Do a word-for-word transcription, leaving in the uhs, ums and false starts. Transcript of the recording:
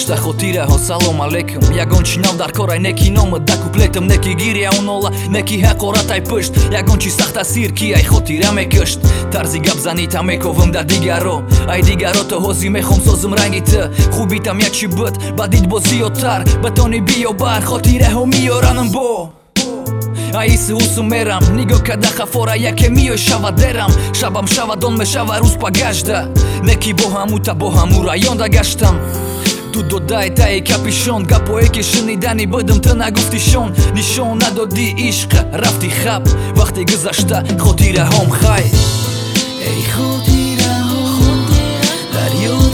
гашта хотираҳо салом алейкум. Ягон чи нав дар корай неки номад да куплетам, неки гирия унола, неки ҳақорат ай пушт. Ягон чи сахта сир ки ай хотира мекушт. Тарзи гап занита мековам дар дигаро, ай дигаро то ҳози мехом созм ранги ты. Хубитам як чи буд бадид бо зиёдтар, батони биёбар хотираҳо миёранам бо аиси усу мерам. Нигоҳ када хафора яке миёй шава дерам. Шабам шавад он мешава рӯз па гашта. Неки бо ҳамута бо ҳаму раёнда гаштам. Ту додай таи капишон, гапое ки шунидани будам ту нагуфтишон. Нишон надоди ишқ рафти хаб, вақти гузашта хотираҳом хай. Эй хотираҳо дар ёд